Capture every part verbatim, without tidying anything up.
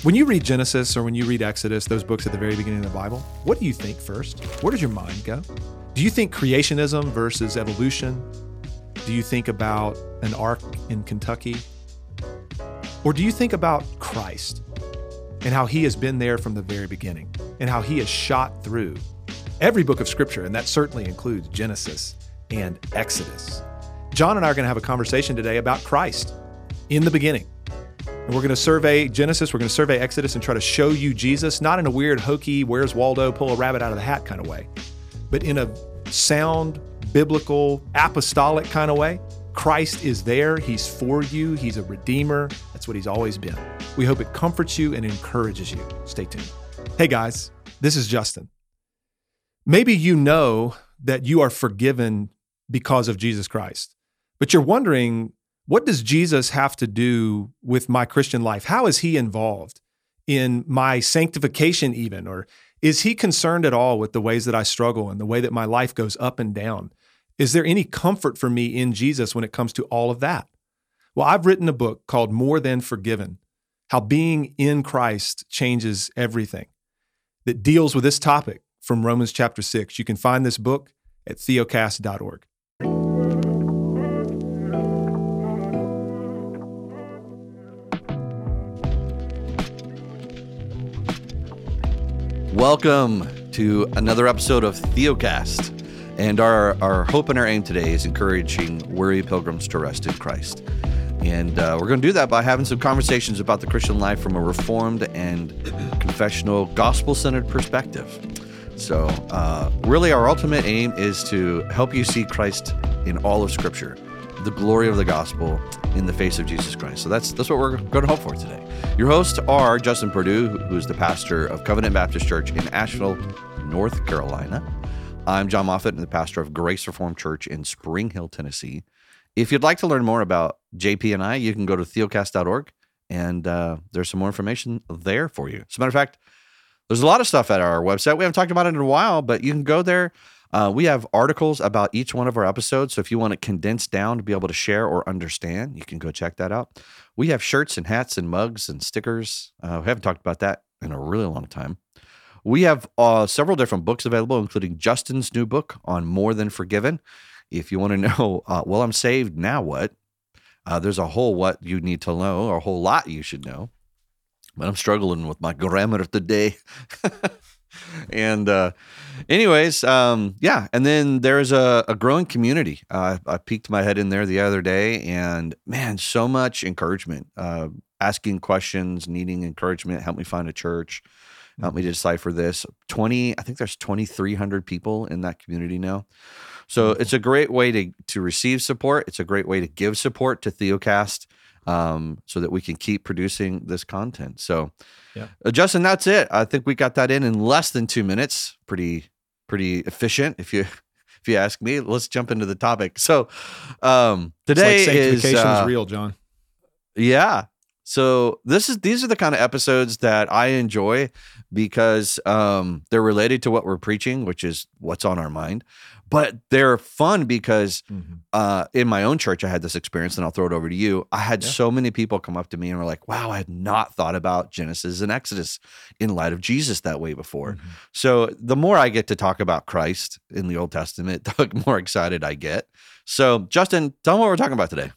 When you read Genesis or when you read Exodus, those books at the very beginning of the Bible, what do you think first? Where does your mind go? Do you think creationism versus evolution? Do you think about an ark in Kentucky? Or do you think about Christ and how he has been there from the very beginning and how he has shot through every book of Scripture, and that certainly includes Genesis and Exodus? John and I are going to have a conversation today about Christ in the beginning. And we're going to survey Genesis, we're going to survey Exodus and try to show you Jesus, not in a weird, hokey, where's Waldo, pull a rabbit out of the hat kind of way, but in a sound, biblical, apostolic kind of way. Christ is there. He's for you. He's a redeemer. That's what he's always been. We hope it comforts you and encourages you. Stay tuned. Hey guys, this is Justin. Maybe you know that you are forgiven because of Jesus Christ, but you're wondering, what does Jesus have to do with my Christian life? How is he involved in my sanctification even? Or is he concerned at all with the ways that I struggle and the way that my life goes up and down? Is there any comfort for me in Jesus when it comes to all of that? Well, I've written a book called More Than Forgiven, How Being in Christ Changes Everything, that deals with this topic from Romans chapter six. You can find this book at theocast dot org. Welcome to another episode of Theocast, and our, our hope and our aim today is encouraging weary pilgrims to rest in Christ. And uh, we're going to do that by having some conversations about the Christian life from a reformed and confessional, gospel-centered perspective. So uh, really our ultimate aim is to help you see Christ in all of Scripture, the glory of the gospel in the face of Jesus Christ. So that's that's what we're going to hope for today. Your hosts are Justin Perdue, who is the pastor of Covenant Baptist Church in Asheville, North Carolina. I'm John Moffitt, and the pastor of Grace Reformed Church in Spring Hill, Tennessee. If you'd like to learn more about J P and I, you can go to theocast dot org, and uh, there's some more information there for you. As a matter of fact, there's a lot of stuff at our website. We haven't talked about it in a while, but you can go there. Uh, we have articles about each one of our episodes, so if you want it condensed down to be able to share or understand, you can go check that out. We have shirts and hats and mugs and stickers. Uh, we haven't talked about that in a really long time. We have uh, several different books available, including Justin's new book on More Than Forgiven. If you want to know, uh, well, I'm saved, now what? Uh, there's a whole what you need to know, or a whole lot you should know. But I'm struggling with my grammar today. And uh, anyways, um, yeah. And then there's a, a growing community. Uh, I peeked my head in there the other day, and man, so much encouragement, uh, asking questions, needing encouragement. Help me find a church. Help me decipher this. twenty, I think there's twenty-three hundred people in that community now. So it's a great way to, to receive support. It's a great way to give support to Theocast, um, so that we can keep producing this content. So, yeah. uh, Justin, that's it. I think we got that in in less than two minutes. Pretty, pretty efficient, if you if you ask me. Let's jump into the topic. So, um, today it's like sanctification is uh, is real, John. Yeah. So this is these are the kind of episodes that I enjoy because um, they're related to what we're preaching, which is what's on our mind. But they're fun because mm-hmm. uh, in my own church, I had this experience, and I'll throw it over to you. I had yeah. so many people come up to me and were like, wow, I had not thought about Genesis and Exodus in light of Jesus that way before. Mm-hmm. So the more I get to talk about Christ in the Old Testament, the more excited I get. So Justin, tell them what we're talking about today.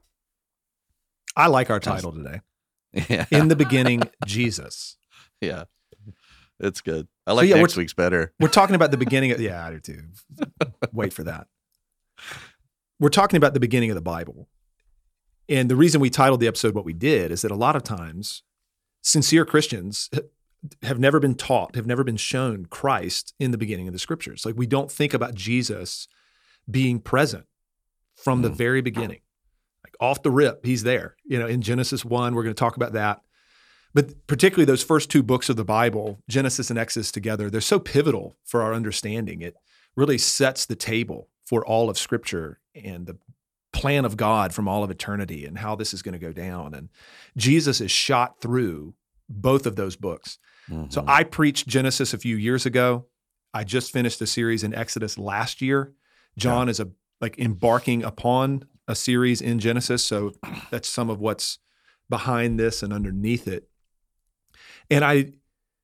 I like our title today. Yeah. In the beginning, Jesus. Yeah. It's good. I like so, yeah, next week's better. We're talking about the beginning of, yeah, I do too. Wait for that. We're talking about the beginning of the Bible. And the reason we titled the episode what we did is that a lot of times sincere Christians have never been taught, have never been shown Christ in the beginning of the Scriptures. Like, we don't think about Jesus being present from mm. the very beginning. Like, off the rip, he's there. You know, in Genesis one, we're going to talk about that. But particularly those first two books of the Bible, Genesis and Exodus together, they're so pivotal for our understanding. It really sets the table for all of Scripture and the plan of God from all of eternity and how this is going to go down. And Jesus is shot through both of those books. Mm-hmm. So I preached Genesis a few years ago. I just finished a series in Exodus last year. John yeah. is a like embarking upon a series in Genesis. So that's some of what's behind this and underneath it. And I,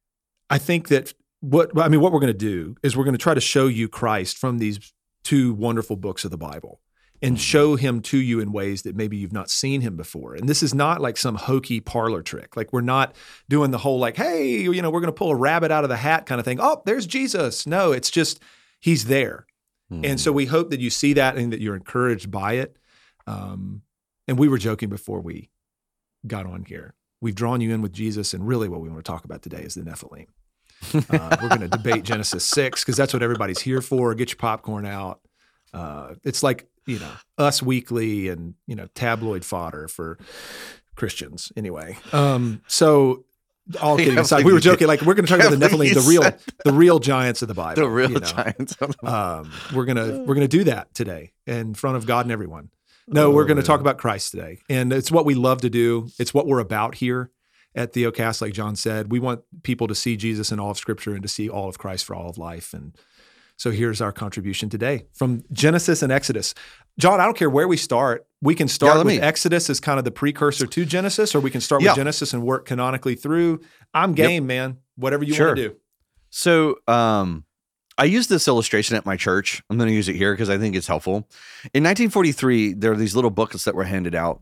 I think that what I mean, what we're going to do is we're going to try to show you Christ from these two wonderful books of the Bible, and show him to you in ways that maybe you've not seen him before. And this is not like some hokey parlor trick. Like, we're not doing the whole like, hey, you know, we're going to pull a rabbit out of the hat kind of thing. Oh, there's Jesus. No, it's just he's there. Mm-hmm. And so we hope that you see that and that you're encouraged by it. Um, and we were joking before we got on here. We've drawn you in with Jesus, and really what we want to talk about today is the Nephilim. Uh, we're going to debate Genesis six because that's what everybody's here for. Get your popcorn out. Uh, it's like, you know, Us Weekly and, you know, tabloid fodder for Christians anyway. Um, so all kidding aside, we were joking, like, we're going to talk about the Nephilim, the real, the real giants of the Bible. The real you know? giants. Of the Bible. Um, we're going to, we're going to do that today in front of God and everyone. No, we're going to talk about Christ today. And it's what we love to do. It's what we're about here at Theocast. Like John said, we want people to see Jesus in all of Scripture and to see all of Christ for all of life. And so here's our contribution today from Genesis and Exodus. John, I don't care where we start. We can start yeah, with me. Exodus as kind of the precursor to Genesis, or we can start yeah. with Genesis and work canonically through. I'm game, yep. man. Whatever you sure. want to do. So um, I use this illustration at my church. I'm going to use it here because I think it's helpful. In nineteen forty-three, there are these little booklets that were handed out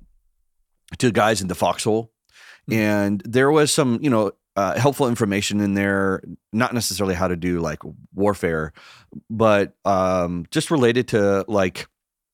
to guys in the foxhole. Mm-hmm. And there was some, you know, Uh, helpful information in there, not necessarily how to do like warfare, but um, just related to like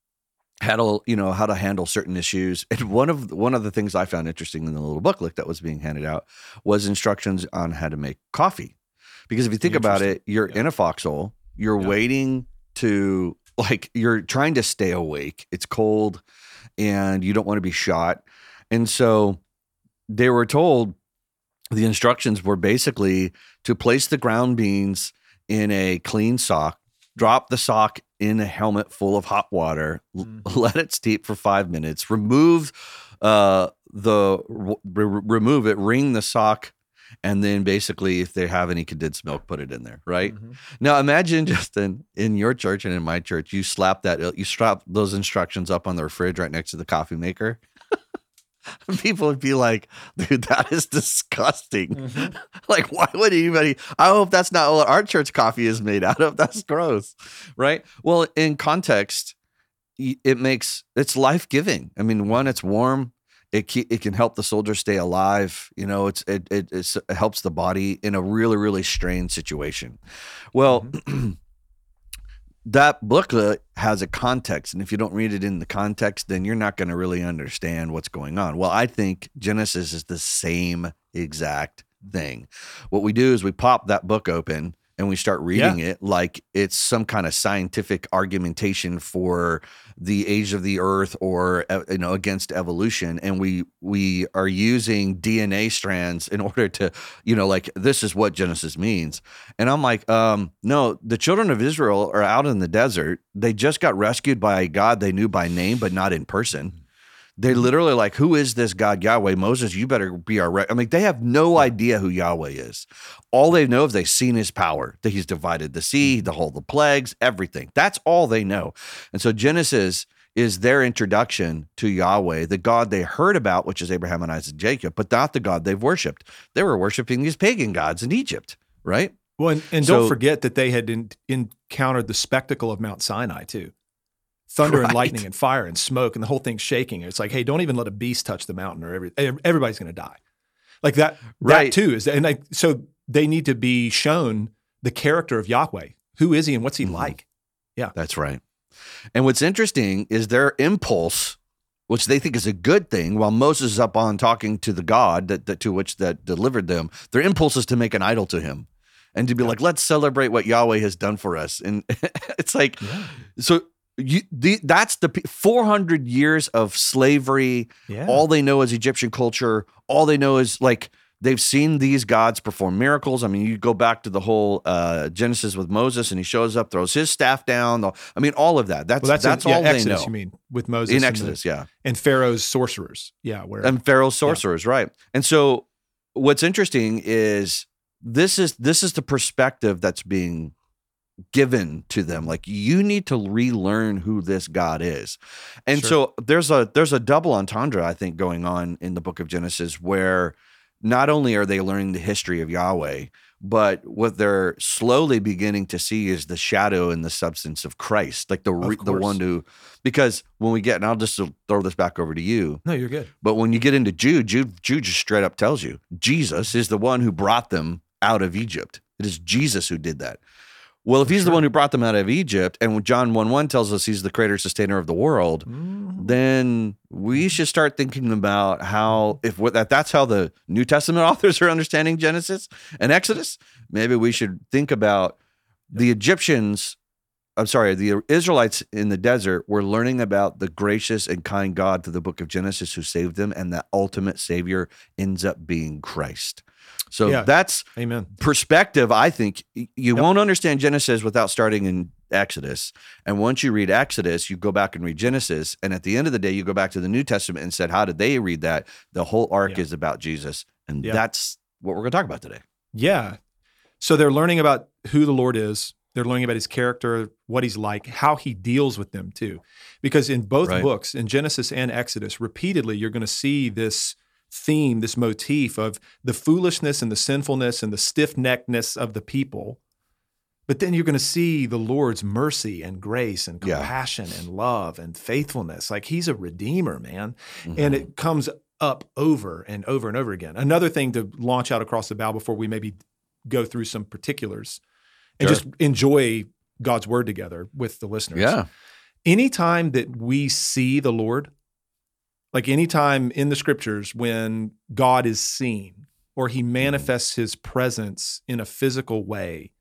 how to, you know, how to handle certain issues. And one of one of the things I found interesting in the little booklet that was being handed out was instructions on how to make coffee. Because if you think about it, you're yeah. in a foxhole, you're yeah. waiting to like, you're trying to stay awake. It's cold and you don't want to be shot. And so they were told, the instructions were basically to place the ground beans in a clean sock, drop the sock in a helmet full of hot water, mm-hmm. l- let it steep for five minutes, remove uh, the re- remove it, wring the sock, and then basically, if they have any condensed milk, put it in there. Right mm-hmm. now, imagine just in in your church and in my church, you slap that you strap those instructions up on the fridge right next to the coffee maker. People would be like, dude, that is disgusting. Mm-hmm. Like, why would anybody? I hope that's not what our church coffee is made out of. That's gross, right? Well, in context, it makes, it's life-giving. I mean, one, it's warm. It it can help the soldier stay alive. You know, it's it it, it's, it helps the body in a really, really strained situation. Well, mm-hmm. that booklet has a context, and if you don't read it in the context, then you're not going to really understand what's going on. Well, I think Genesis is the same exact thing. What we do is we pop that book open and we start reading yeah. it like it's some kind of scientific argumentation for the age of the earth or, you know, against evolution. And we we are using D N A strands in order to, you know, like, this is what Genesis means. And I'm like, um, no, the children of Israel are out in the desert. They just got rescued by a God they knew by name, but not in person. They literally like, who is this God Yahweh? Moses, you better be our re-. I mean, they have no idea who Yahweh is. All they know is they've seen his power, that he's divided the sea, the whole, the plagues, everything. That's all they know. And so Genesis is their introduction to Yahweh, the God they heard about, which is Abraham and Isaac and Jacob, but not the God they've worshiped. They were worshiping these pagan gods in Egypt, right? Well, and, and so, don't forget that they had in, encountered the spectacle of Mount Sinai too. Thunder right. and lightning and fire and smoke and the whole thing's shaking. It's like, hey, don't even let a beast touch the mountain or every, everybody's going to die. Like that, right. that too is, and like, so they need to be shown the character of Yahweh. Who is he and what's he mm-hmm. like? Yeah. That's right. And what's interesting is their impulse, which they think is a good thing, while Moses is up on talking to the God that, that to which that delivered them, their impulse is to make an idol to him and to be yeah. like, let's celebrate what Yahweh has done for us. And it's like, yeah. so You, the, that's the four hundred years of slavery. Yeah. All they know is Egyptian culture. All they know is like they've seen these gods perform miracles. I mean, you go back to the whole uh, Genesis with Moses, and he shows up, throws his staff down. I mean, all of that. That's well, that's, that's a, yeah, all Exodus, they know. You mean with Moses in Exodus? The, yeah, and Pharaoh's sorcerers. Yeah, where and Pharaoh's sorcerers, yeah. right? And so, what's interesting is this is this is the perspective that's being given to them. Like, you need to relearn who this God is. And sure. so there's a there's a double entendre, I think, going on in the book of Genesis, where not only are they learning the history of Yahweh, but what they're slowly beginning to see is the shadow and the substance of Christ, like the re- the one who, because when we get, and I'll just throw this back over to you. No, you're good. But when you get into Jude, Jude, Jude just straight up tells you, Jesus is the one who brought them out of Egypt. It is Jesus who did that. Well, if he's sure. the one who brought them out of Egypt, and when John one one tells us he's the creator, sustainer of the world, mm-hmm. then we should start thinking about how, if that that's how the New Testament authors are understanding Genesis and Exodus, maybe we should think about the Egyptians, I'm sorry, the Israelites in the desert were learning about the gracious and kind God through the book of Genesis who saved them, and that ultimate savior ends up being Christ. So yeah. that's Amen. Perspective. I think you yep. won't understand Genesis without starting in Exodus. And once you read Exodus, you go back and read Genesis. And at the end of the day, you go back to the New Testament and said, how did they read that? The whole arc yeah. is about Jesus. And yeah. that's what we're going to talk about today. Yeah. So they're learning about who the Lord is. They're learning about his character, what he's like, how he deals with them too. Because in both right. books, in Genesis and Exodus, repeatedly, you're going to see this theme, this motif of the foolishness and the sinfulness and the stiff-neckedness of the people. But then you're going to see the Lord's mercy and grace and compassion yeah. and love and faithfulness. Like he's a redeemer, man. Mm-hmm. And it comes up over and over and over again. Another thing to launch out across the bow before we maybe go through some particulars and sure. just enjoy God's word together with the listeners. Yeah. Anytime that we see the Lord, like anytime in the scriptures when God is seen or he manifests his presence in a physical way,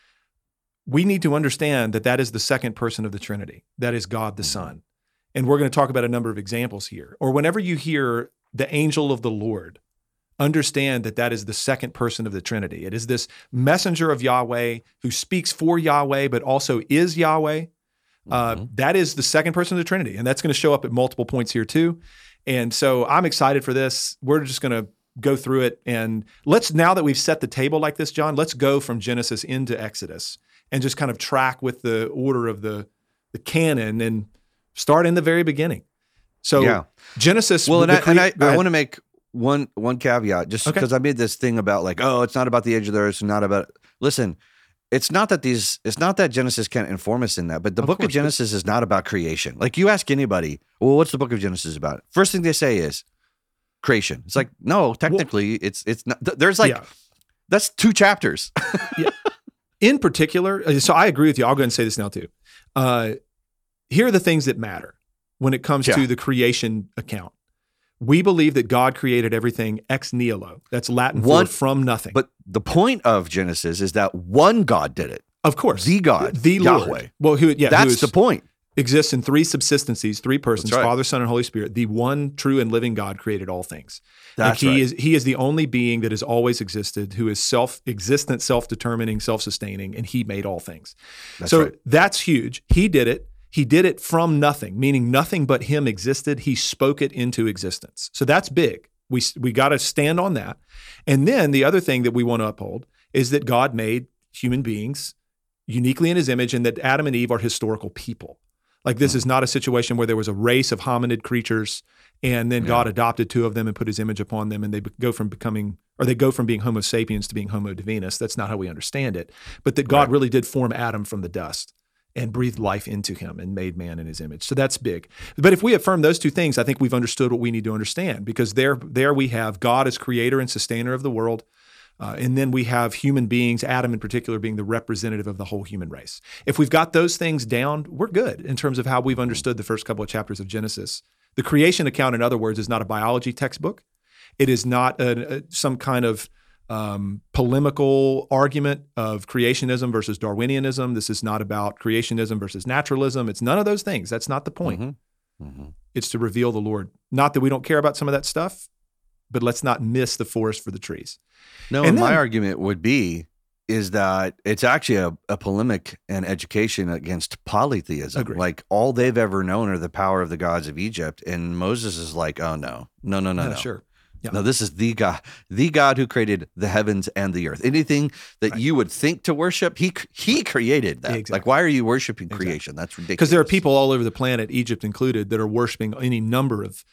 we need to understand that that is the second person of the Trinity. That is God the Son. And we're going to talk about a number of examples here. Or whenever you hear the angel of the Lord, understand that that is the second person of the Trinity. It is this messenger of Yahweh who speaks for Yahweh, but also is Yahweh. Uh, mm-hmm. That is the second person of the Trinity, and that's going to show up at multiple points here too. And so I'm excited for this. We're just going to go through it, and let's, now that we've set the table like this, John, let's go from Genesis into Exodus and just kind of track with the order of the the canon and start in the very beginning. So yeah. Genesis. Well, and I, cre- and I, I want to make one one caveat, just because okay. I made this thing about like, oh, it's not about the age of the earth, it's not about. Listen. It's not that these, it's not that Genesis can't inform us in that, but the of book course, of Genesis is not about creation. Like you ask anybody, well, what's the book of Genesis about? First thing they say is creation. It's like, no, technically well, it's, it's not, there's like, yeah. that's two chapters. yeah. In particular, so I agree with you. I'll go ahead and say this now too. Uh, here are the things that matter when it comes yeah. to the creation account. We believe that God created everything ex nihilo. That's Latin one, for from nothing. But the point of Genesis is that one God did it. Of course. The God, the Yahweh. Lord. Well, who, yeah, That's who is, the point. Exists in three subsistencies, three persons, right. Father, Son, and Holy Spirit. The one true and living God created all things. That's like he right. is He is the only being that has always existed, who is self-existent, self-determining, self-sustaining, and he made all things. That's so right. that's huge. He did it. He did it from nothing, meaning nothing but him existed. He spoke it into existence. So that's big. We we got to stand on that. And then the other thing that we want to uphold is that God made human beings uniquely in his image, and that Adam and Eve are historical people. Like this is not a situation where there was a race of hominid creatures and then yeah. God adopted two of them and put his image upon them, and they go from becoming, or they go from being Homo sapiens to being Homo divinus. That's not how we understand it. But that God right. really did form Adam from the dust and breathed life into him and made man in his image. So that's big. But if we affirm those two things, I think we've understood what we need to understand, because there, there we have God as creator and sustainer of the world. Uh, and then we have human beings, Adam in particular, being the representative of the whole human race. If we've got those things down, we're good in terms of how we've understood the first couple of chapters of Genesis. The creation account, in other words, is not a biology textbook. It is not a, a, some kind of Um, polemical argument of creationism versus Darwinianism. This is not about creationism versus naturalism. It's none of those things. That's not the point. Mm-hmm. Mm-hmm. It's to reveal the Lord. Not that we don't care about some of that stuff, but let's not miss the forest for the trees. No, and then, my argument would be is that it's actually a, a polemic and education against polytheism. Agreed. Like all they've ever known are the power of the gods of Egypt. And Moses is like, oh no, no, no, no, no. no. Sure. Yeah. No, this is the God, the God who created the heavens and the earth. Anything that right. you would think to worship, he he created that. Exactly. Like, why are you worshiping creation? Exactly. That's ridiculous. Because there are people all over the planet, Egypt included, that are worshiping any number of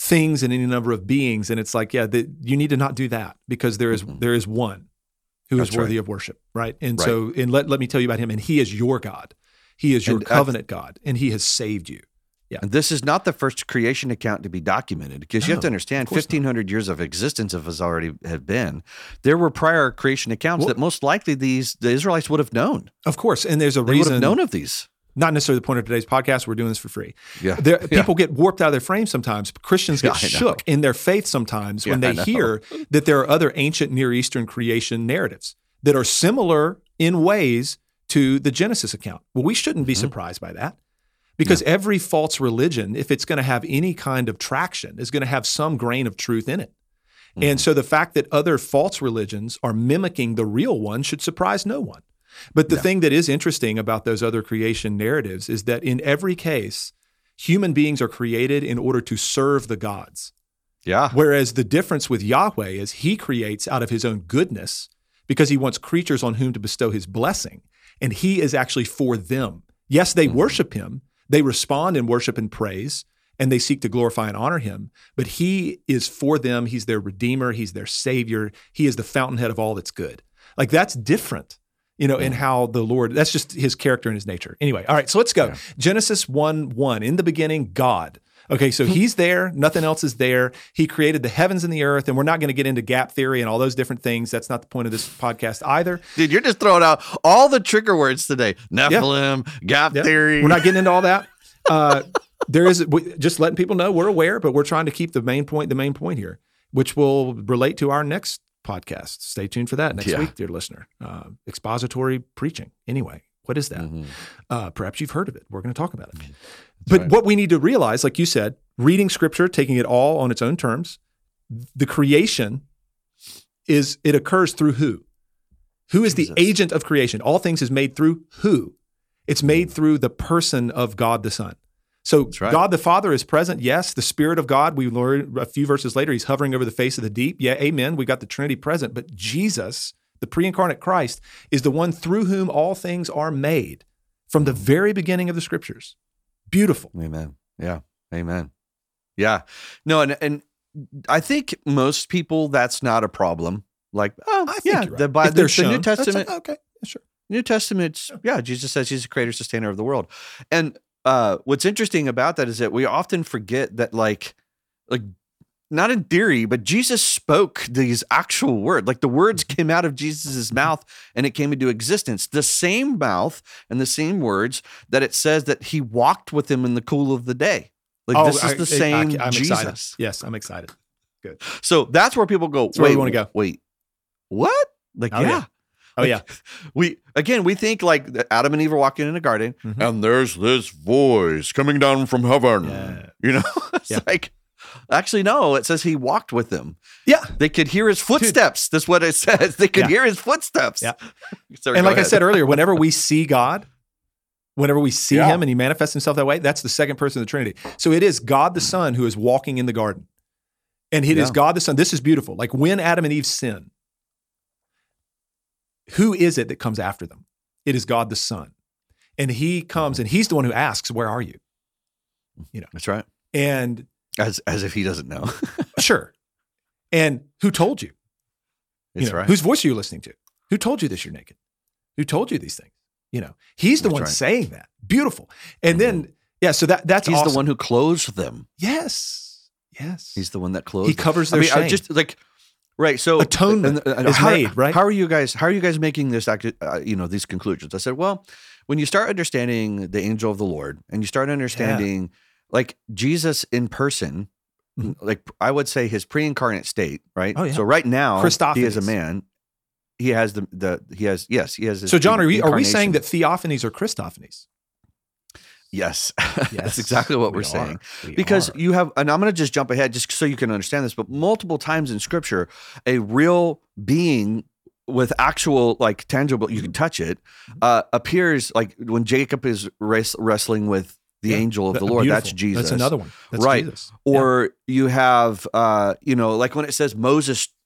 things and any number of beings. And it's like, yeah, the, you need to not do that because there is, mm-hmm. there is one who That's is worthy right. of worship, right? And right. so, and let, let me tell you about him. And he is your God. He is your and, covenant uh, God, and he has saved you. Yeah. And this is not the first creation account to be documented, because no, you have to understand fifteen hundred not. years of existence of us already have been. There were prior creation accounts well, that most likely these the Israelites would have known. Of course. And there's a they reason. They would have known of these. Not necessarily the point of today's podcast. We're doing this for free. Yeah. There, people yeah. get warped out of their frame sometimes. Christians get yeah, shook in their faith sometimes when yeah, they hear that there are other ancient Near Eastern creation narratives that are similar in ways to the Genesis account. Well, we shouldn't be mm-hmm. surprised by that, because yeah. every false religion, if it's going to have any kind of traction, is going to have some grain of truth in it. Mm-hmm. And so the fact that other false religions are mimicking the real one should surprise no one. But the yeah. thing that is interesting about those other creation narratives is that in every case, human beings are created in order to serve the gods. Yeah. Whereas the difference with Yahweh is he creates out of his own goodness because he wants creatures on whom to bestow his blessing. And he is actually for them. Yes, they mm-hmm. worship him. They respond in worship and praise, and they seek to glorify and honor him. But he is for them. He's their redeemer. He's their savior. He is the fountainhead of all that's good. Like, that's different, you know, mm-hmm. in how the Lord, that's just his character and his nature. Anyway, all right, so let's go. Yeah. Genesis one one, in the beginning, God. Okay, so he's there. Nothing else is there. He created the heavens and the earth, and we're not going to get into gap theory and all those different things. That's not the point of this podcast either. Dude, you're just throwing out all the trigger words today. Nephilim, yeah. gap yeah. theory. We're not getting into all that. Uh, there is we, just letting people know we're aware, but we're trying to keep the main point the main point here, which will relate to our next podcast. Stay tuned for that next yeah. week, dear listener. Uh, expository preaching. Anyway, what is that? Mm-hmm. Uh, perhaps you've heard of it. We're going to talk about it. Mm-hmm. But right. what we need to realize, like you said, reading scripture, taking it all on its own terms, the creation is, it occurs through who? Who is Jesus. The agent of creation? All things is made through who? It's made through the person of God the Son. So right. God the Father is present. Yes, the Spirit of God, we learn a few verses later, he's hovering over the face of the deep. Yeah, amen. We got the Trinity present. But Jesus, the pre-incarnate Christ, is the one through whom all things are made from the very beginning of the scriptures. Beautiful. Amen. Yeah. Amen. Yeah. No, and and I think most people, that's not a problem. Like, oh, I think yeah, you're right. the, by, if they're the, shown, the New Testament. Like, okay, yeah, sure. New Testament, yeah, Jesus says he's the creator, sustainer of the world. And uh, what's interesting about that is that we often forget that, like, like not in theory, but Jesus spoke these actual words. Like, the words came out of Jesus's mouth and it came into existence. The same mouth and the same words that it says that he walked with him in the cool of the day. Like, oh, this is the I, same I, I'm Jesus. Excited. Yes, I'm excited. Good. So that's where people go, that's wait, where we want to go. Wait, what? Like, oh, yeah. yeah. Oh, like, yeah. We, again, we think like Adam and Eve are walking in a garden mm-hmm. and there's this voice coming down from heaven. Yeah. You know, it's yeah. like, actually, no, it says he walked with them. Yeah. They could hear his footsteps. Dude. That's what it says. They could yeah. hear his footsteps. Yeah. Sorry, and like ahead. I said earlier, whenever we see God, whenever we see yeah. him and he manifests himself that way, that's the second person of the Trinity. So it is God the Son who is walking in the garden. And it yeah. is God the Son. This is beautiful. Like, when Adam and Eve sin, who is it that comes after them? It is God the Son. And he comes and he's the one who asks, where are you? You know. That's right. And as as if he doesn't know. Sure. And who told you? That's you know, right. Whose voice are you listening to? Who told you this you're naked? Who told you these things? You know, he's the that's one right. saying that. Beautiful. And mm-hmm. then, yeah, so that that's He's awesome. the one who clothes them. Yes. Yes. He's the one that clothes He covers their I mean, shame. I just like, right. So atonement and, and is how, made, right? How are you guys, how are you guys making this, uh, you know, these conclusions? I said, well, when you start understanding the angel of the Lord and you start understanding yeah. like Jesus in person, mm-hmm. like I would say his pre-incarnate state, right? Oh, yeah. So right now he is a Christophanies. man. He has the, the, he has, yes, he has. His so John, are we, are we saying incarnation. that theophanies are Christophanies? Yes, yes. That's exactly what we we're are. saying. We because are. you have, and I'm going to just jump ahead just so you can understand this, but multiple times in scripture, a real being with actual, like tangible, you can touch it, uh, appears like when Jacob is res- wrestling with the yeah. angel of the Lord. Beautiful. That's Jesus. That's another one. That's right. Jesus. Or yeah. you have, uh, you know, like when it says Moses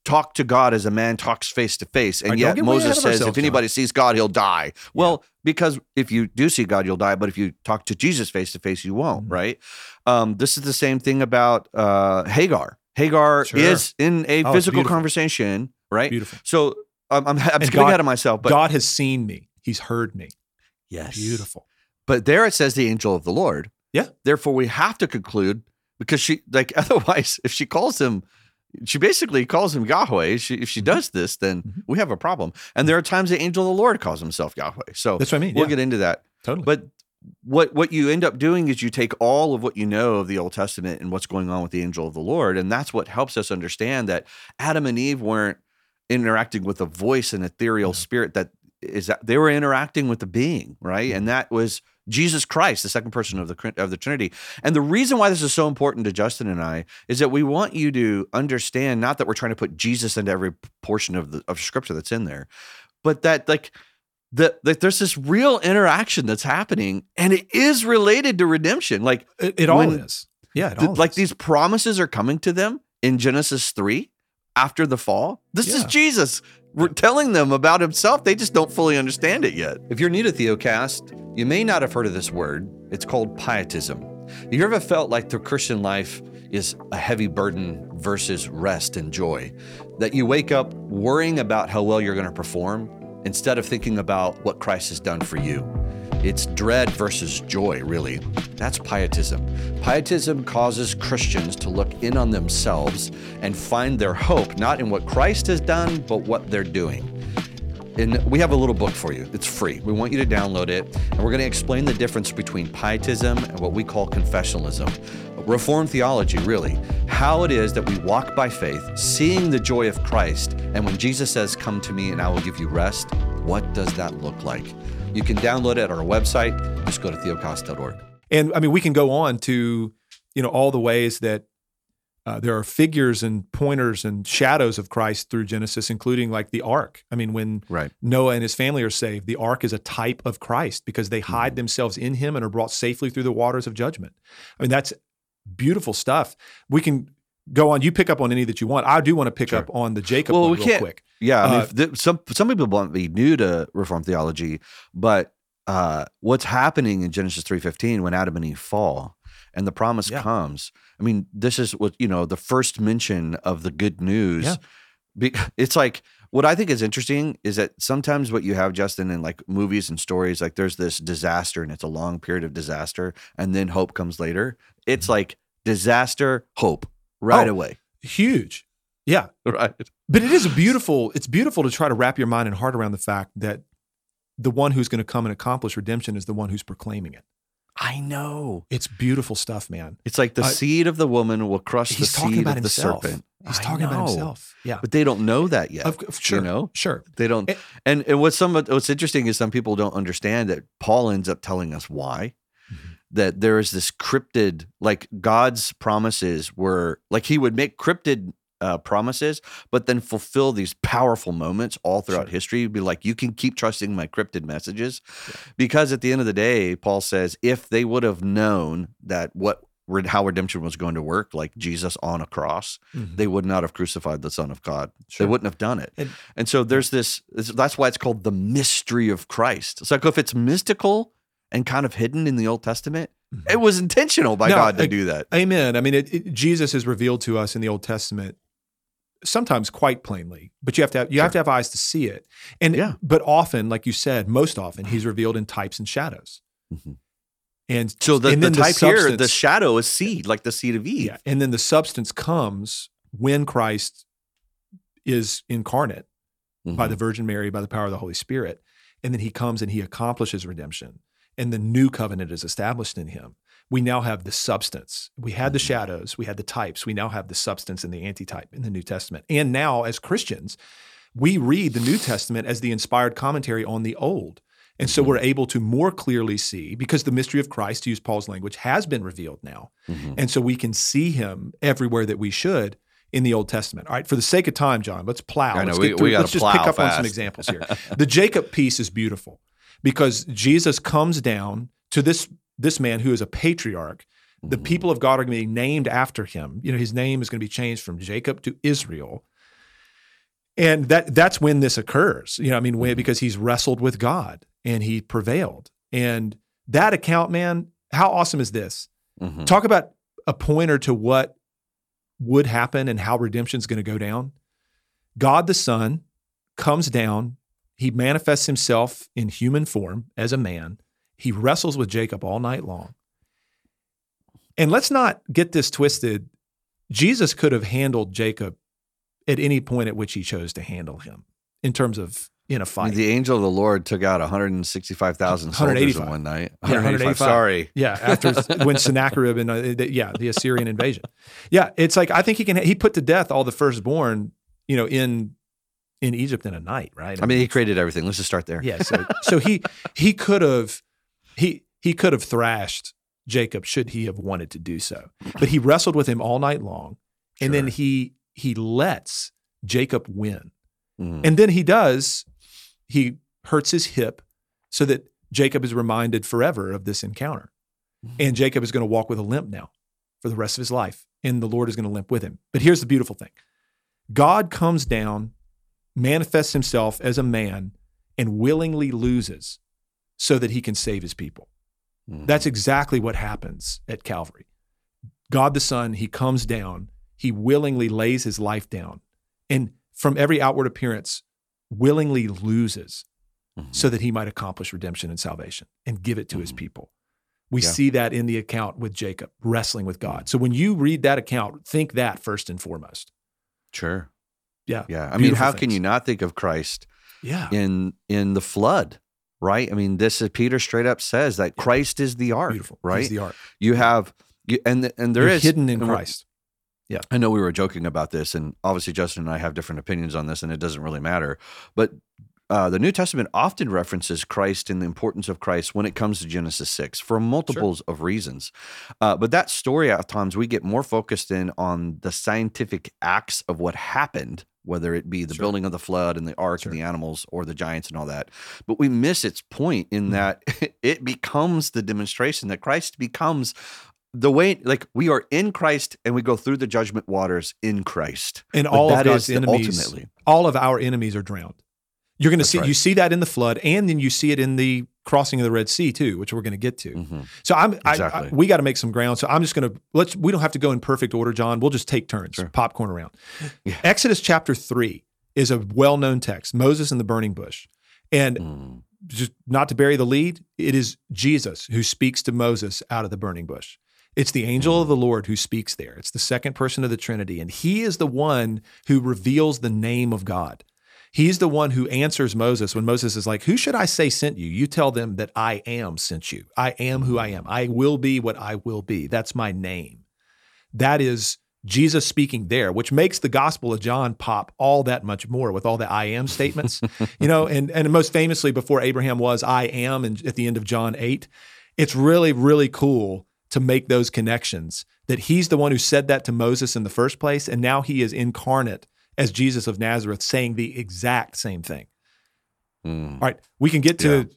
talk to God as a man talks face to face. And Right, don't yet get way ahead Moses of says, ourselves, if anybody sees God, he'll die. Well, because if you do see God, you'll die. But if you talk to Jesus face to face, you won't, Mhm. right? Um, this is the same thing about uh, Hagar. Hagar Sure. is in a Oh, it's physical beautiful. conversation, right? Beautiful. So um, I'm, I'm And skipping God- ahead of myself, but God has seen me. He's heard me. yes. Beautiful. But there it says the angel of the Lord. Yeah. Therefore, we have to conclude because she, like, otherwise, if she calls him, she basically calls him Yahweh. She, if she Mhm. does this, then Mhm. we have a problem. And there are times the angel of the Lord calls himself Yahweh. So That's what I mean. we'll yeah, get into that. totally. But what what you end up doing is you take all of what you know of the Old Testament and what's going on with the angel of the Lord, and that's what helps us understand that Adam and Eve weren't interacting with a voice and ethereal No. spirit. That is that they were interacting with a being, right? Mhm. And that was Jesus Christ, the second person of the of the Trinity. And the reason why this is so important to Justin and I is that we want you to understand not that we're trying to put Jesus into every portion of the of Scripture that's in there, but that like. That, that there's this real interaction that's happening, and it is related to redemption. Like it, it all when- is. Yeah, it th- all like is. these promises are coming to them in Genesis three after the fall. This is Yeah. Jesus We're telling them about himself. They just don't fully understand it yet. If you're new to Theocast, you may not have heard of this word. It's called pietism. Have you ever felt like the Christian life is a heavy burden versus rest and joy? That you wake up worrying about how well you're going to perform instead of thinking about what Christ has done for you. It's dread versus joy, really. That's pietism. Pietism causes Christians to look in on themselves and find their hope, not in what Christ has done, but what they're doing. And we have a little book for you. It's free. We want you to download it. And we're going to explain the difference between pietism and what we call confessionalism. Reformed theology, really. How it is that we walk by faith, seeing the joy of Christ. And when Jesus says, "Come to me and I will give you rest," what does that look like? You can download it at our website. Just go to theocast dot org. And I mean, we can go on to, you know, all the ways that uh, there are figures and pointers and shadows of Christ through Genesis, including like the ark. I mean, when Right. Noah and his family are saved, the ark is a type of Christ because they hide Mhm. themselves in him and are brought safely through the waters of judgment. I mean, that's beautiful stuff. We can go on. You pick up on any that you want. I do want to pick Sure. up on the Jacob Well, one we real can't- quick. Yeah, I mean, Uh, if the, some some people might be new to Reformed theology, but uh, what's happening in Genesis three fifteen when Adam and Eve fall and the promise Yeah. comes? I mean, this is what you know the first mention of the good news. Yeah. Be- It's like what I think is interesting is that sometimes what you have, Justin, in like movies and stories, like there's this disaster and it's a long period of disaster, and then hope comes later. It's like disaster, hope right Oh. away, Huge. Yeah. right? But it is a beautiful, it's beautiful to try to wrap your mind and heart around the fact that the one who's going to come and accomplish redemption is the one who's proclaiming it. I know. It's beautiful stuff, man. It's like the Uh, seed of the woman will crush the He's talking seed about of the himself. serpent. He's I talking about know. himself. Yeah. But they don't know that yet. Of, of- sure. You know, Sure. they don't. It- and and what's some what's interesting is some people don't understand that Paul ends up telling us why. Mhm. That there is this cryptid, like God's promises were like he would make cryptid uh, promises, but then fulfill these powerful moments all throughout Sure. history. He'd be like, you can keep trusting my cryptid messages, Yeah. because at the end of the day, Paul says, if they would have known that what how redemption was going to work, like Jesus on a cross, Mhm. they would not have crucified the Son of God. Sure. They wouldn't have done it. And- And so there's this, that's why it's called the mystery of Christ. It's like if it's mystical and kind of hidden in the Old Testament, Mhm. it was intentional by No, God to I- do that. Amen. I mean, it, it- Jesus is revealed to us in the Old Testament sometimes quite plainly, but you have to have, you have Sure. to have eyes to see it. And Yeah. but often, like you said, most often he's revealed in types and shadows. Mhm. And So the, and the then type here, the substance- shadow is seed, like the seed of Eve. yeah, and then the substance comes when Christ is incarnate by Mhm. the Virgin Mary, by the power of the Holy Spirit. And then he comes and he accomplishes redemption. And the new covenant is established in him. We now have the substance. We had the Mhm. shadows, we had the types. We now have the substance and the antitype in the New Testament. And now, as Christians, we read the New Testament as the inspired commentary on the Old. And so Mhm. we're able to more clearly see, because the mystery of Christ, to use Paul's language, has been revealed now. Mhm. And so we can see him everywhere that we should in the Old Testament. All right, for the sake of time, John, let's plow. I know, Let's we- get through. we gotta Let's just pick plow up on some fast. examples here. The Jacob piece is beautiful because Jesus comes down to this, this man who is a patriarch. The Mhm. people of God are going to be named after him. You know, his name is going to be changed from Jacob to Israel. And that that's when this occurs. You know, I mean, when, because he's wrestled with God and he prevailed. And that account, man, how awesome is this? Mm-hmm. Talk about a pointer to what would happen and how redemption's going to go down. God the Son comes down. He manifests himself in human form as a man. He wrestles with Jacob all night long. And let's not get this twisted. Jesus could have handled Jacob at any point at which he chose to handle him in terms of in a I fight. mean, the angel of the Lord took out one hundred sixty-five thousand soldiers in one night. Yeah, one hundred eighty-five, sorry. Yeah, after when Sennacherib and uh, the, yeah, the Assyrian invasion. Yeah, it's like I think he can. He put to death all the firstborn, you know, in in Egypt in a night, right? I mean, he created everything. Let's just start there. Yeah, so so he he could have he he could have thrashed Jacob should he have wanted to do so, but he wrestled with him all night long, and Sure. then he he lets Jacob win, Mhm. and then he does he hurts his hip so that Jacob is reminded forever of this encounter, and Jacob is going to walk with a limp now for the rest of his life, and the Lord is going to limp with him. But here's the beautiful thing: God comes down, manifests himself as a man, and willingly loses so that he can save his people. Mhm. That's exactly what happens at Calvary. God the Son, he comes down, he willingly lays his life down, and from every outward appearance, willingly loses Mhm. so that he might accomplish redemption and salvation and give it to his Mhm. people. We Yeah. see that in the account with Jacob wrestling with God. So when you read that account, think that first and foremost. Sure. Yeah. Yeah. I mean, Beautiful how can things. you not think of Christ Yeah. in in the flood, right? I mean, this is Peter straight up says that Christ is the ark, Beautiful. right? He's the ark. You have you, and and there You're is hidden in and we're- Christ. Yeah. I know we were joking about this, and obviously Justin and I have different opinions on this, and it doesn't really matter. But uh, the New Testament often references Christ and the importance of Christ when it comes to Genesis six for multiples of reasons. Uh, but that story, at times, we get more focused in on the scientific acts of what happened, whether it be the Sure. building of the flood and the ark Sure. and the animals or the giants and all that. But we miss its point in Mhm. that it becomes the demonstration that Christ becomes the way, like we are in Christ and we go through the judgment waters in Christ. And But all of that God's is the- enemies, ultimately. all of our enemies are drowned. You're going to That's see, right. you see that in the flood, and then you see it in the crossing of the Red Sea too, which we're going to get to. Mhm. So I'm, I, Exactly. I, we got to make some ground. So I'm just going to, let's, we don't have to go in perfect order, John. We'll just take turns, Sure. popcorn around. Yeah. Exodus chapter three is a well-known text, Moses and the burning bush. And Mm. just not to bury the lead, it is Jesus who speaks to Moses out of the burning bush. It's the angel of the Lord who speaks there. It's the second person of the Trinity. And he is the one who reveals the name of God. He's the one who answers Moses when Moses is like, who should I say sent you? You tell them that I am sent you. I am who I am. I will be what I will be. That's my name. That is Jesus speaking there, which makes the Gospel of John pop all that much more with all the I am statements, you know, and, and most famously before Abraham was I am, and at the end of John eight, it's really, really cool to make those connections that he's the one who said that to Moses in the first place. And now he is incarnate as Jesus of Nazareth saying the exact same thing. Mm. All right, we can get to, Yeah.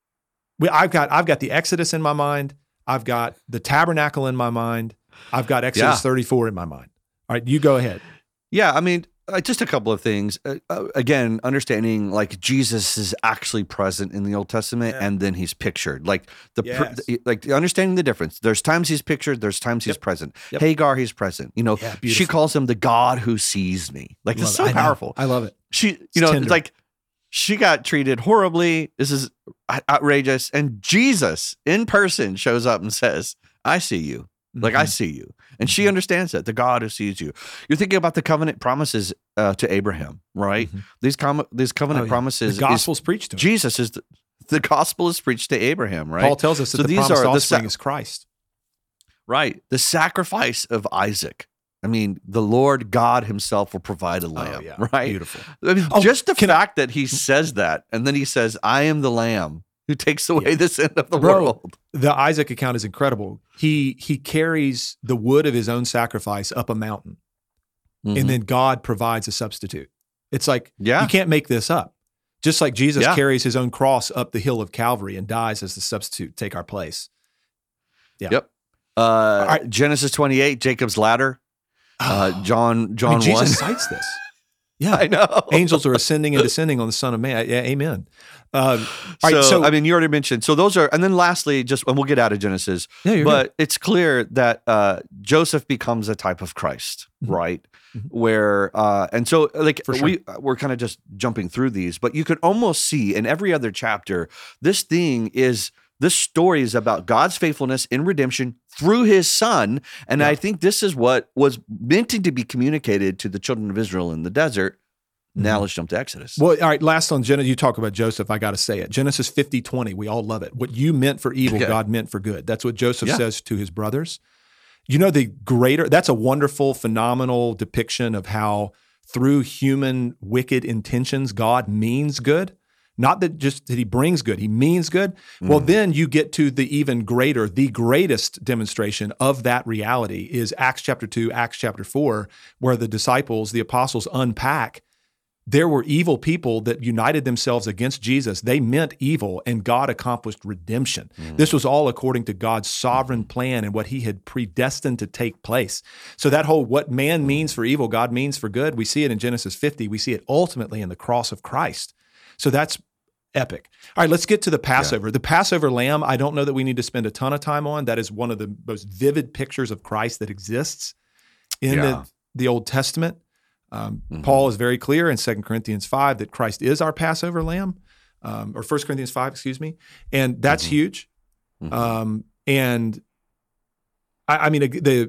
we, I've got, I've got the Exodus in my mind. I've got the tabernacle in my mind. I've got Exodus Yeah. thirty-four in my mind. All right, you go ahead. Yeah, I mean, uh, just a couple of things. Uh, uh, again, understanding like Jesus is actually present in the Old Testament, Yeah. and then he's pictured. Like the, pr- Yes. the like understanding the difference. There's times he's pictured. There's times he's Yep. present. Yep. Hagar, he's present. You know, Yeah, she beautiful. calls him the God who sees me. Like Love it's it. so I know. powerful. I love it. She, you It's know, tender. it's like she got treated horribly. This is out- outrageous. And Jesus in person shows up and says, "I see you." Like, I Mhm. see you. And she Mhm. understands that, the God who sees you. You're thinking about the covenant promises uh, to Abraham, right? Mhm. These com- these covenant Oh, yeah. promises, The gospel's preached to is, him. Jesus is the, the gospel is preached to Abraham, right? Paul tells us that So the these promised are the offspring sa- is Christ. Right. The sacrifice of Isaac. I mean, the Lord God himself will provide a lamb, Oh, yeah. right? Beautiful. I mean, Oh, just the can I- fact that he says that, and then he says, "I am the lamb who takes away Yeah. the sin of the Bro, world." The Isaac account is incredible. He he carries the wood of his own sacrifice up a mountain, Mhm. and then God provides a substitute. It's like Yeah. you can't make this up. Just like Jesus Yeah. carries his own cross up the hill of Calvary and dies as the substitute to take our place. Yeah. Yep. Uh, right. Genesis twenty-eight, Jacob's ladder. Uh, John I John mean, one. Jesus cites this. Yeah, I know. Angels are ascending and descending on the Son of Man. Yeah, amen. Um, all so, right, so I mean, you already mentioned. So those are, and then lastly, just, and we'll get out of Genesis, Yeah, you're but it's clear that uh, Joseph becomes a type of Christ, Mhm. right? Mhm. Where, uh, and so like For sure. we, we're kind of just jumping through these, but you could almost see in every other chapter, this thing is, this story is about God's faithfulness in redemption through his son. And Yeah. I think this is what was meant to be communicated to the children of Israel in the desert. Now Mhm. let's jump to Exodus. Well, all right, last on Genesis, you talk about Joseph, I got to say it. Genesis fifty twenty, we all love it. What you meant for evil, Okay. God meant for good. That's what Joseph Yeah. says to his brothers. You know, the greater, that's a wonderful, phenomenal depiction of how through human wicked intentions, God means good. Not that just that he brings good, he means good. Well, Mm. then you get to the even greater, the greatest demonstration of that reality is Acts chapter two, Acts chapter four, where the disciples, the apostles unpack there were evil people that united themselves against Jesus. They meant evil, and God accomplished redemption. Mm. This was all according to God's sovereign plan and what he had predestined to take place. So that whole what man means for evil, God means for good, we see it in Genesis fifty. We see it ultimately in the cross of Christ. So that's epic. All right, let's get to the Passover. Yeah. The Passover lamb, I don't know that we need to spend a ton of time on. That is one of the most vivid pictures of Christ that exists in Yeah. the, the Old Testament. Um, Mhm. Paul is very clear in Second Corinthians five that Christ is our Passover lamb, um, or First Corinthians five, excuse me. And that's Mhm. huge. Mhm. Um, and I, I mean, the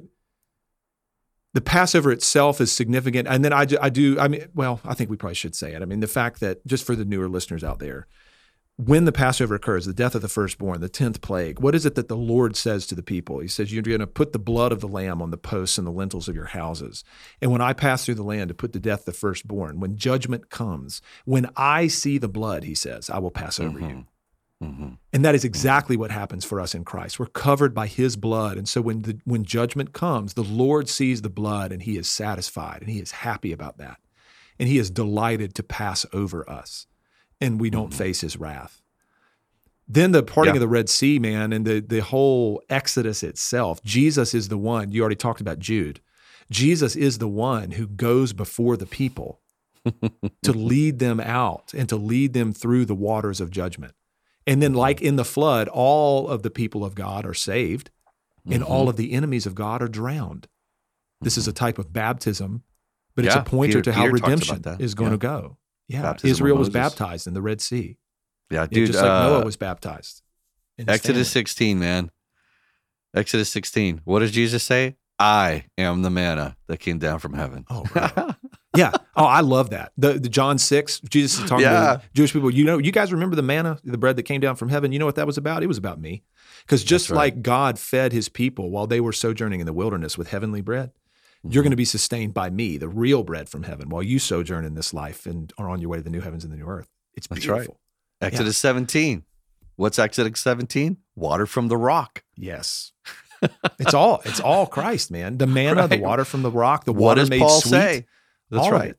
the Passover itself is significant. And then I, I do, I mean, well, I think we probably should say it. I mean, the fact that, just for the newer listeners out there, when the Passover occurs, the death of the firstborn, the tenth plague, what is it that the Lord says to the people? He says, you're going to put the blood of the lamb on the posts and the lintels of your houses. And when I pass through the land to put to death the firstborn, when judgment comes, when I see the blood, he says, I will pass over Mhm. you. Mm-hmm. And that is exactly what happens for us in Christ. We're covered by his blood. And so when the, when judgment comes, the Lord sees the blood and he is satisfied and he is happy about that. And he is delighted to pass over us. And we don't Mhm. face his wrath. Then the parting Yeah. of the Red Sea, man, and the, the whole Exodus itself, Jesus is the one, you already talked about Jude. Jesus is the one who goes before the people to lead them out and to lead them through the waters of judgment. And then like in the flood, all of the people of God are saved and Mhm. all of the enemies of God are drowned. This is a type of baptism, but it's Yeah, a pointer Peter- to how Peter talks about redemption that. is going Yeah. to go. Yeah, Baptism of Israel was Moses. baptized in the Red Sea. Yeah, Yeah, dude. just like uh, Noah was baptized. in his Exodus family. sixteen, man. Exodus sixteen. What does Jesus say? I am the manna that came down from heaven. Oh, bro. Yeah. Oh, I love that. The, the John six, Jesus is talking Yeah. to Jewish people. You know, you guys remember the manna, the bread that came down from heaven? You know what that was about? It was about me. Because just That's right. like God fed his people while they were sojourning in the wilderness with heavenly bread, you're going to be sustained by me, the real bread from heaven, while you sojourn in this life and are on your way to the new heavens and the new earth. It's That's beautiful. right. Exodus seventeen. What's Exodus seventeen? Water from the rock. Yes. It's all it's all Christ, man. The manna, Right. the water from the rock, the What water does made Paul sweet. say? That's all of right. it.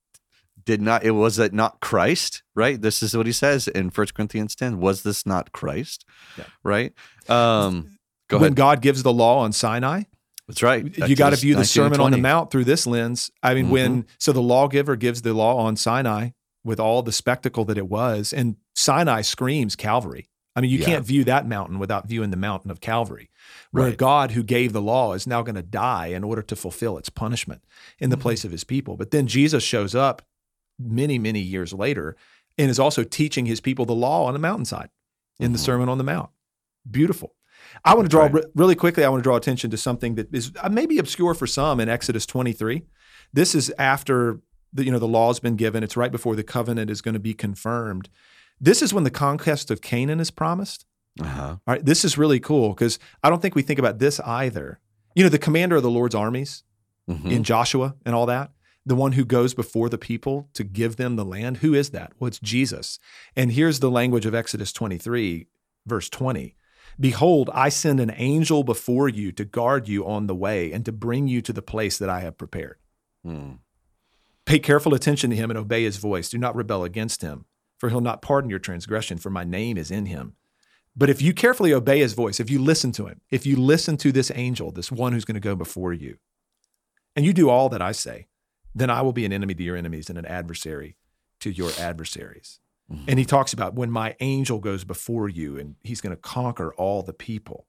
Did not it was it not Christ, right? This is what he says in First Corinthians ten. Was this not Christ? Yeah. Right? Um go when ahead. God gives the law on Sinai, That's right. you got to Exodus view the nineteen and Sermon on the twenty. Mount through this lens. I mean, Mhm. when so the lawgiver gives the law on Sinai with all the spectacle that it was, and Sinai screams Calvary. I mean, you Yeah. can't view that mountain without viewing the mountain of Calvary, where Right. God, who gave the law, is now going to die in order to fulfill its punishment in the Mhm. place of his people. But then Jesus shows up many, many years later and is also teaching his people the law on the mountainside in the Mhm. Sermon on the Mount. Beautiful. I want to draw right. re- really quickly. I want to draw attention to something that is uh, maybe obscure for some in Exodus twenty-three. This is after the you know the law's been given. It's right before the covenant is going to be confirmed. This is when the conquest of Canaan is promised. Uh-huh. All right, this is really cool because I don't think we think about this either. You know, the commander of the Lord's armies Mhm. in Joshua and all that, the one who goes before the people to give them the land. Who is that? Well, it's Jesus. And here's the language of Exodus twenty-three, verse twenty. Behold, I send an angel before you to guard you on the way and to bring you to the place that I have prepared. Mm. Pay careful attention to him and obey his voice. Do not rebel against him, for he'll not pardon your transgression, for my name is in him. But if you carefully obey his voice, if you listen to him, if you listen to this angel, this one who's going to go before you, and you do all that I say, then I will be an enemy to your enemies and an adversary to your adversaries. Mm-hmm. And he talks about when my angel goes before you and he's going to conquer all the people.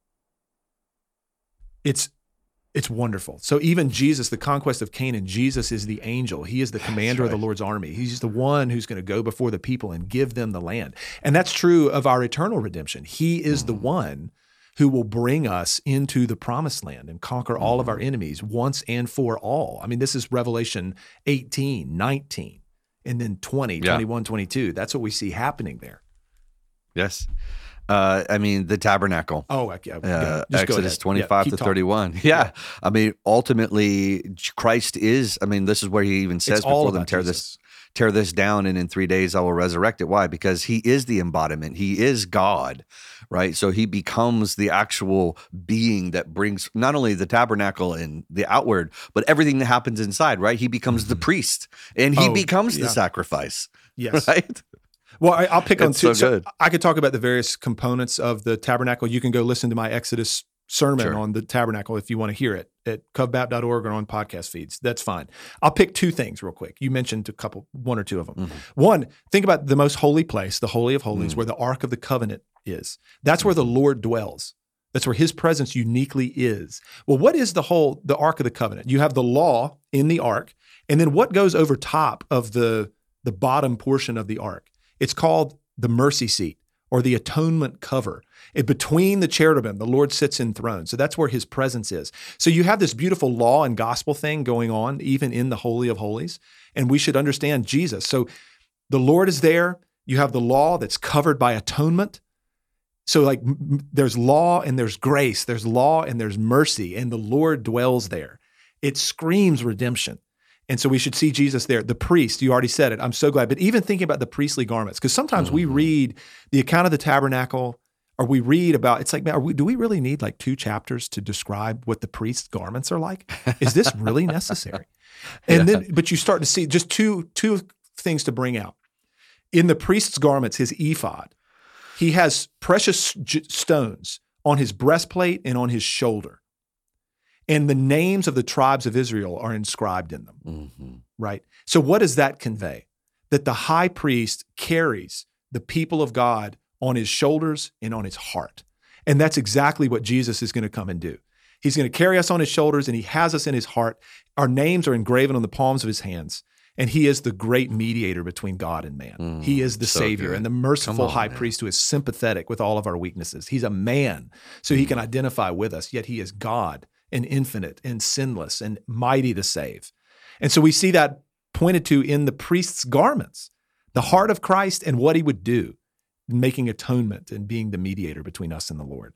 It's It's wonderful. So even Jesus, the conquest of Canaan, Jesus is the angel. He is the commander right. of the Lord's army. He's the one who's going to go before the people and give them the land. And that's true of our eternal redemption. He is mm-hmm. the one who will bring us into the promised land and conquer mm-hmm. all of our enemies once and for all. I mean, this is Revelation eighteen, nineteen, and then twenty, yeah. twenty-one, twenty-two. That's what we see happening there. Yes. Uh, I mean, the tabernacle. Oh, okay. Uh, Exodus twenty-five yeah, to thirty-one. Yeah. yeah. I mean, ultimately, Christ is, I mean, this is where he even says it's before them, tear Jesus. this tear this down, and in three days I will resurrect it. Why? Because he is the embodiment. He is God, right? So he becomes the actual being that brings not only the tabernacle and the outward, but everything that happens inside, right? He becomes the priest, and he oh, becomes yeah. the sacrifice. Yes. Right? Well, I, I'll pick on it's two. So good. So I could talk about the various components of the tabernacle. You can go listen to my Exodus sermon Sure. on the tabernacle if you want to hear it at cov bap dot org or on podcast feeds. That's fine. I'll pick two things real quick. You mentioned a couple, one or two of them. Mm-hmm. One, think about the most holy place, the Holy of Holies, mm-hmm. where the Ark of the Covenant is. That's where the Lord dwells. That's where his presence uniquely is. Well, what is the whole, the Ark of the Covenant? You have the law in the Ark, and then what goes over top of the, the bottom portion of the Ark? It's called the mercy seat or the atonement cover. It, between the cherubim, the Lord sits enthroned. So that's where his presence is. So you have this beautiful law and gospel thing going on, even in the Holy of Holies. And we should understand Jesus. So the Lord is there. You have the law that's covered by atonement. So like m- there's law and there's grace. There's law and there's mercy. And the Lord dwells there. It screams redemption. And so we should see Jesus there. The priest, you already said it. I'm so glad. But even thinking about the priestly garments, because sometimes mm-hmm. we read the account of the tabernacle, or we read about, it's like, man, are we, do we really need like two chapters to describe what the priest's garments are like? Is this really necessary? And yeah. then, but you start to see just two, two things to bring out. In the priest's garments, his ephod, he has precious j- stones on his breastplate and on his shoulder. And the names of the tribes of Israel are inscribed in them, mm-hmm. right? So what does that convey? That the high priest carries the people of God on his shoulders and on his heart. And that's exactly what Jesus is going to come and do. He's going to carry us on his shoulders, and he has us in his heart. Our names are engraven on the palms of his hands, and he is the great mediator between God and man. Mm, he is the so Savior good. And the merciful on, high man. Priest who is sympathetic with all of our weaknesses. He's a man, so mm. he can identify with us, yet he is God, and infinite and sinless and mighty to save. And so we see that pointed to in the priest's garments, the heart of Christ and what he would do, making atonement and being the mediator between us and the Lord.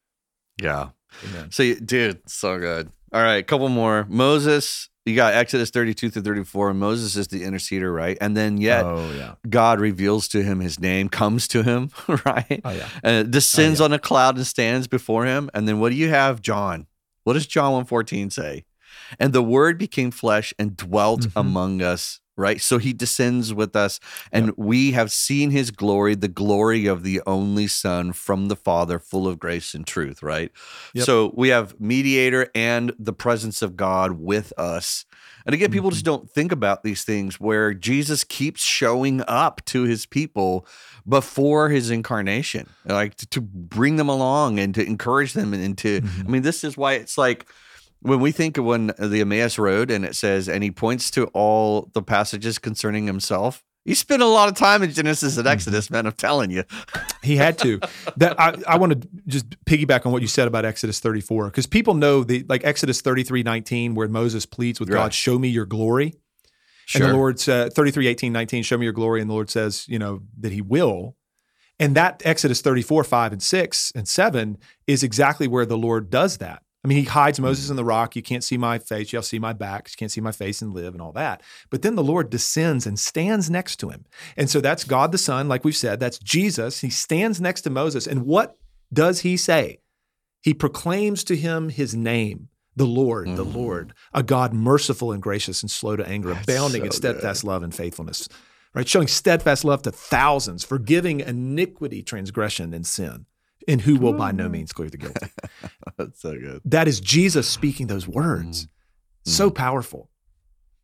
Yeah. Amen. So, dude, so good. All right, a couple more. Moses, you got Exodus thirty-two through thirty-four. Moses is the interceder, right? And then yet oh, yeah. God reveals to him his name, comes to him, right? Oh, yeah. And descends oh, yeah. on a cloud and stands before him. And then what do you have? John. What does John one fourteen say? And the word became flesh and dwelt mm-hmm. among us, right? So he descends with us, and yep. we have seen his glory, the glory of the only Son from the Father, full of grace and truth, right? Yep. So we have mediator and the presence of God with us. And again, people mm-hmm. just don't think about these things where Jesus keeps showing up to his people before his incarnation, like to, to bring them along and to encourage them. And, and to, mm-hmm. I mean, this is why it's like when we think of when the Emmaus Road and it says, and he points to all the passages concerning himself. He spent a lot of time in Genesis and Exodus, man, I'm telling you. He had to. That I, I want to just piggyback on what you said about Exodus thirty-four, because people know the like Exodus thirty-three nineteen, where Moses pleads with right. God, show me your glory. Sure. And the Lord said, thirty-three eighteen nineteen, show me your glory. And the Lord says, you know, that he will. And that Exodus thirty-four, five and six and seven is exactly where the Lord does that. I mean, he hides Moses in the rock. You can't see my face. You'll see my back. You can't see my face and live and all that. But then the Lord descends and stands next to him. And so that's God the Son, like we've said. That's Jesus. He stands next to Moses. And what does he say? He proclaims to him his name, the Lord, mm. the Lord, a God merciful and gracious and slow to anger, that's abounding so in steadfast good. Love and faithfulness, right? Showing steadfast love to thousands, forgiving iniquity, transgression, and sin. And who will by no means clear the guilty. That's so good. That is Jesus speaking those words. Mm. So powerful.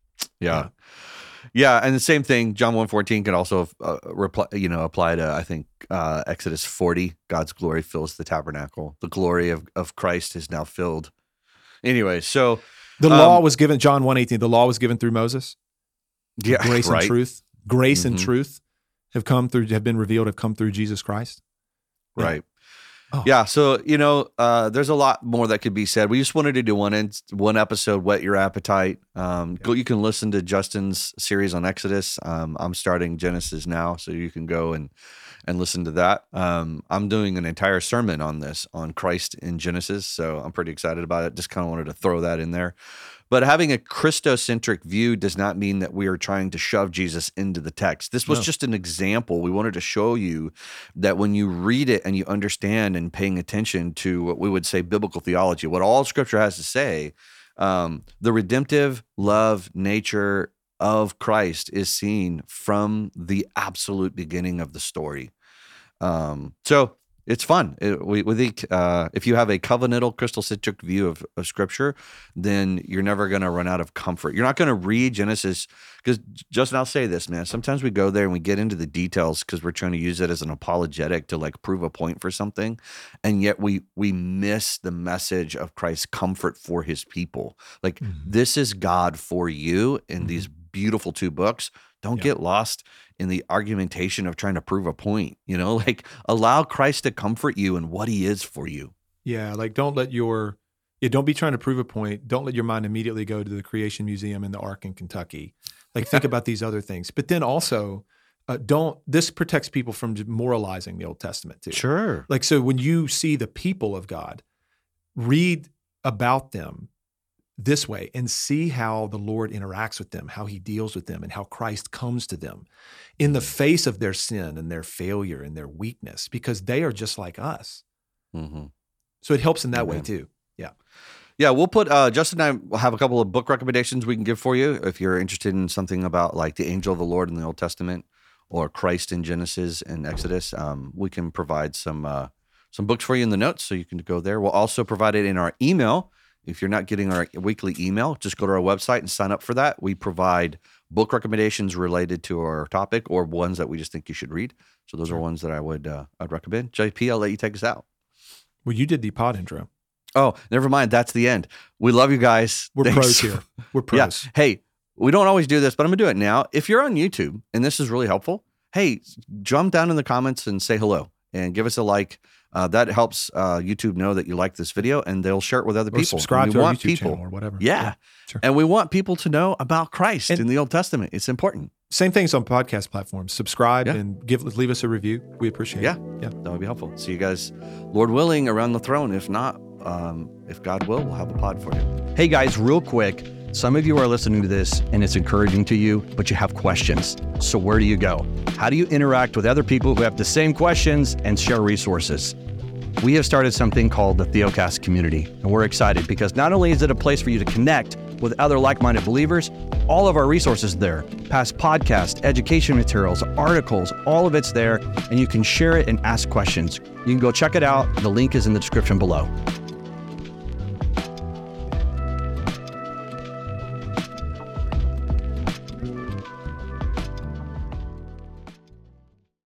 Yeah. Yeah, and the same thing, John one fourteen can also uh, reply, you know, apply to, I think, uh, Exodus forty. God's glory fills the tabernacle. The glory of, of Christ is now filled. Anyway, so the um, law was given, John one eighteen, the law was given through Moses. Yeah, grace right. and truth, grace Mm-hmm. and truth have come through, have been revealed, have come through Jesus Christ. Yeah. Right. Oh. Yeah. So, you know, uh, there's a lot more that could be said. We just wanted to do one in, one episode, Whet Your Appetite. Um, Yeah. go, you can listen to Justin's series on Exodus. Um, I'm starting Genesis now, so you can go and, and listen to that. Um, I'm doing an entire sermon on this, on Christ in Genesis. So I'm pretty excited about it. Just kind of wanted to throw that in there. But having a Christocentric view does not mean that we are trying to shove Jesus into the text. This was No. just an example. We wanted to show you that when you read it and you understand and paying attention to what we would say biblical theology, what all Scripture has to say, um, the redemptive love nature of Christ is seen from the absolute beginning of the story. Um, so it's fun. It, we, we think uh, if you have a covenantal Christocentric view of, of Scripture, then you're never going to run out of comfort. You're not going to read Genesis because, Justin, I'll say this, man. Sometimes we go there and we get into the details because we're trying to use it as an apologetic to like prove a point for something, and yet we we miss the message of Christ's comfort for His people. Like Mhm. this is God for you in Mhm. these beautiful two books. Don't Yeah. get lost in the argumentation of trying to prove a point, you know, like allow Christ to comfort you in what He is for you. Yeah, like don't let your, yeah, don't be trying to prove a point. Don't let your mind immediately go to the Creation Museum and the Ark in Kentucky. Like think about these other things. But then also, uh, don't, this protects people from moralizing the Old Testament too. Sure. Like, so when you see the people of God, read about them this way and see how the Lord interacts with them, how He deals with them, and how Christ comes to them in the face of their sin and their failure and their weakness, because they are just like us. Mm-hmm. So it helps in that way Amen. too. Yeah. Yeah, we'll put, uh, Justin and I will have a couple of book recommendations we can give for you if you're interested in something about like the angel of the Lord in the Old Testament or Christ in Genesis and Exodus. Um, we can provide some uh, some books for you in the notes so you can go there. We'll also provide it in our email. If you're not getting our weekly email, just go to our website and sign up for that. We provide book recommendations related to our topic or ones that we just think you should read. So those Sure. are ones that I would uh, I'd recommend. J P, I'll let you take us out. Well, you did the pod intro. Oh, never mind. That's the end. We love you guys. We're Thanks. pros here. We're pros. Yeah. Hey, we don't always do this, but I'm going to do it now. If you're on YouTube and this is really helpful, hey, jump down in the comments and say hello and give us a like. Uh, that helps uh, YouTube know that you like this video and they'll share it with other Or people. subscribe And to we our want YouTube people, channel or whatever. Yeah. Sure. And we want people to know about Christ And- in the Old Testament. It's important. Same things on podcast platforms. Subscribe Yeah. and give leave us a review. We appreciate Yeah. it. Yeah. That would be helpful. See you guys, Lord willing, around the throne. If not, um, if God will, we'll have a pod for you. Hey guys, real quick, some of you are listening to this and it's encouraging to you, but you have questions. So where do you go? How do you interact with other people who have the same questions and share resources? We have started something called the Theocast community, and we're excited because not only is it a place for you to connect with other like-minded believers, all of our resources there, past podcasts, education materials, articles, all of it's there, and you can share it and ask questions. You can go check it out. The link is in the description below.